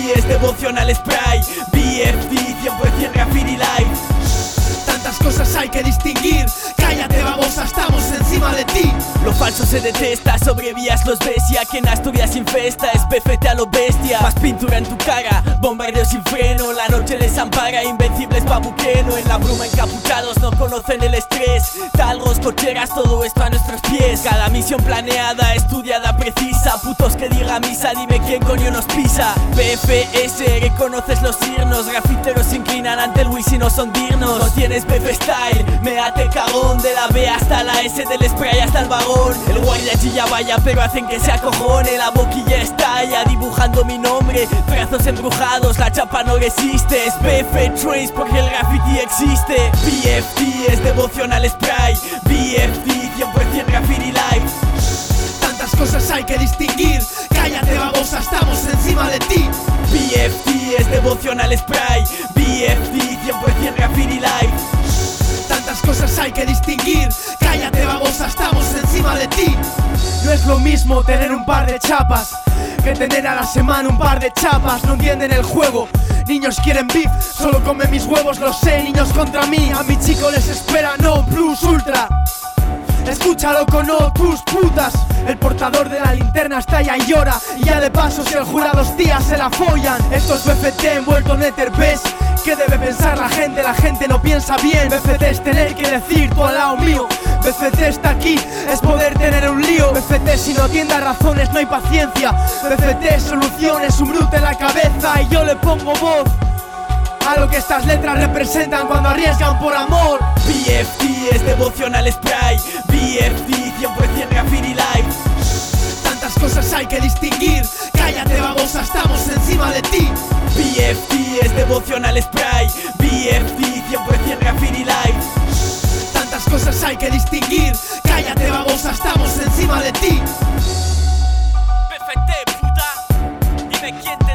es devocional spray. BFD, 100% graffiti life. Tantas cosas hay que distinguir. Cállate babosa, estamos encima de ti. Lo falso se detesta, sobre vías los ves. Y aquí en Asturias infesta, es PFT a lo bestia. Más pintura en tu cara, bombardeo sin freno. La noche les ampara, invencibles babuqueno. En la bruma encapuchados, no conocen el estrés. Talgos, cocheras, todo esto a nuestros pies. Cada misión planeada, estudiada, precisa. Putos que diga misa, dime quién coño nos pisa. PFS, reconoces los signos. Grafiteros se inclinan ante el Wii si no son dignos. No tienes BF Style, meate cagón. De la B hasta la S, del spray hasta el vagón. El guardia chilla vaya, pero hacen que se acojone. La boquilla estalla, dibujando mi nombre. Brazos embrujados, la chapa no resiste. Es BF Trace porque el graffiti existe. BFD es devocional spray. BFD, 100% graffiti life. Tantas cosas hay que distinguir. Cállate babosa, estamos encima de ti. BFD es devocional spray. BFD, 100% graffiti life. Tantas cosas hay que distinguir. Cállate babosa, estamos encima de ti. No es lo mismo tener un par de chapas que tener a la semana un par de chapas. No entienden el juego. Niños quieren beef, solo comen mis huevos, lo sé. Niños contra mí, a mi chico les espera no plus ultra. Escúchalo con no tus putas. El portador de la linterna está ya y llora. Y ya de paso si el jurado tías se la follan. Esto es BFT envuelto en éter, ¿ves? ¿Qué debe pensar la gente? La gente no piensa bien. BFT es tener que decir tú al lado mío. BFT está aquí, es poder tener un lío. BFT si no atienda razones no hay paciencia. BFT es soluciones, un brute en la cabeza. Y yo le pongo voz a lo que estas letras representan cuando arriesgan por amor. BFD es devocional spray. BFD, 100% graffiti life. Tantas cosas hay que distinguir. Cállate babosa, estamos encima de ti. BFD es devocional spray. BFD, 100% graffiti life. Tantas cosas hay que distinguir. Cállate babosa, estamos encima de ti. BFT, puta, dime quién